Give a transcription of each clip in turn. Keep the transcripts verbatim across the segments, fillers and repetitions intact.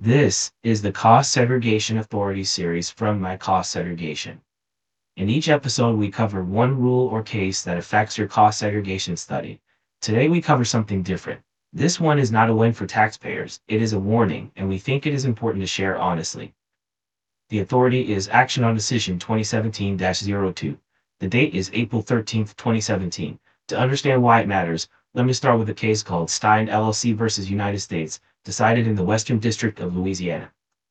This is the Cost Segregation Authority series from My Cost Segregation. In each episode, we cover one rule or case that affects your cost segregation study. Today, we cover something different. This one is not a win for taxpayers, it is a warning, and we think it is important to share honestly. The authority is Action on Decision twenty seventeen dash zero two. The date is April thirteenth, twenty seventeen. To understand why it matters, let me start with a case called Stein L L C versus United States, decided in the Western District of Louisiana.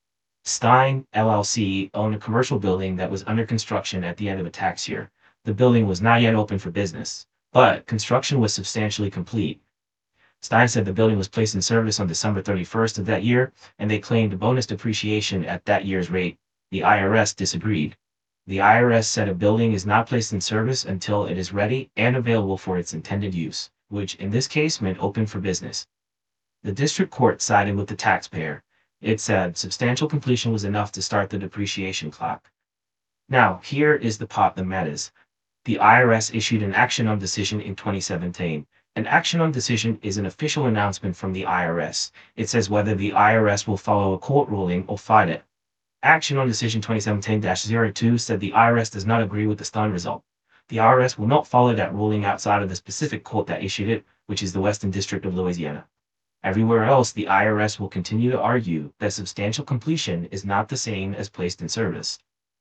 Stein L L C owned a commercial building that was under construction at the end of a tax year. The building was not yet open for business, but construction was substantially complete. Stein said the building was placed in service on December thirty-first of that year, and they claimed bonus depreciation at that year's rate. The I R S disagreed. The I R S said a building is not placed in service until it is ready and available for its intended use, which in this case meant open for business. The district court sided with the taxpayer. It said substantial completion was enough to start the depreciation clock. Now, here is the part that matters. The I R S issued an action on decision in twenty seventeen. An action on decision is an official announcement from the I R S. It says whether the I R S will follow a court ruling or fight it. Action on Decision twenty seventeen dash zero two said the I R S does not agree with the Stein result. The I R S will not follow that ruling outside of the specific court that issued it, which is the Western District of Louisiana. Everywhere else, the I R S will continue to argue that substantial completion is not the same as placed in service.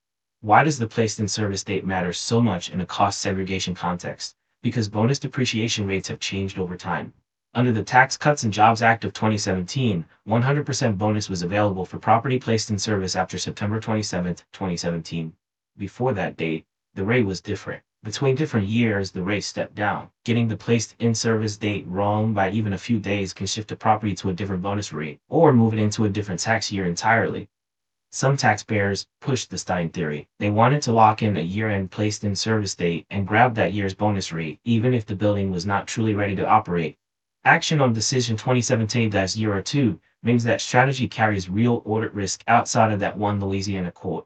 Why does the placed in service date matter so much in a cost segregation context? Because bonus depreciation rates have changed over time. Under the Tax Cuts and Jobs Act of twenty seventeen, one hundred percent bonus was available for property placed in service after September twenty-seventh, twenty seventeen. Before that date, the rate was different. Between different years, the rate stepped down. Getting the placed in service date wrong by even a few days can shift a property to a different bonus rate, or move it into a different tax year entirely. Some taxpayers pushed the Stein theory. They wanted to lock in a year-end placed in service date and grab that year's bonus rate, even if the building was not truly ready to operate. Action on Decision twenty seventeen dash zero two means that strategy carries real audit risk outside of that one Louisiana court.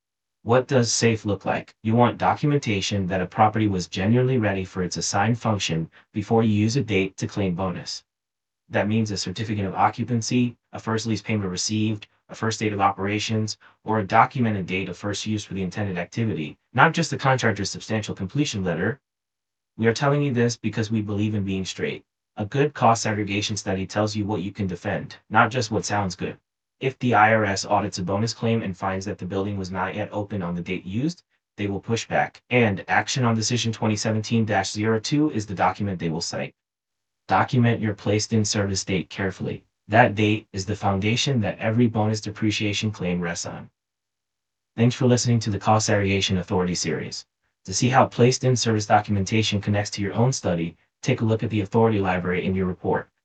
What does SAFE look like? You want documentation that a property was genuinely ready for its assigned function before you use a date to claim bonus. That means a certificate of occupancy, a first lease payment received, a first date of operations, or a documented date of first use for the intended activity, not just the contractor's substantial completion letter. We are telling you this because we believe in being straight. A good cost segregation study tells you what you can defend, not just what sounds good. If the I R S audits a bonus claim and finds that the building was not yet open on the date used, they will push back, and Action on Decision twenty seventeen dash zero two is the document they will cite. Document your placed in service date carefully. That date is the foundation that every bonus depreciation claim rests on. Thanks for listening to the Cost Segregation Authority series. To see how placed in service documentation connects to your own study, take a look at the authority library in your report.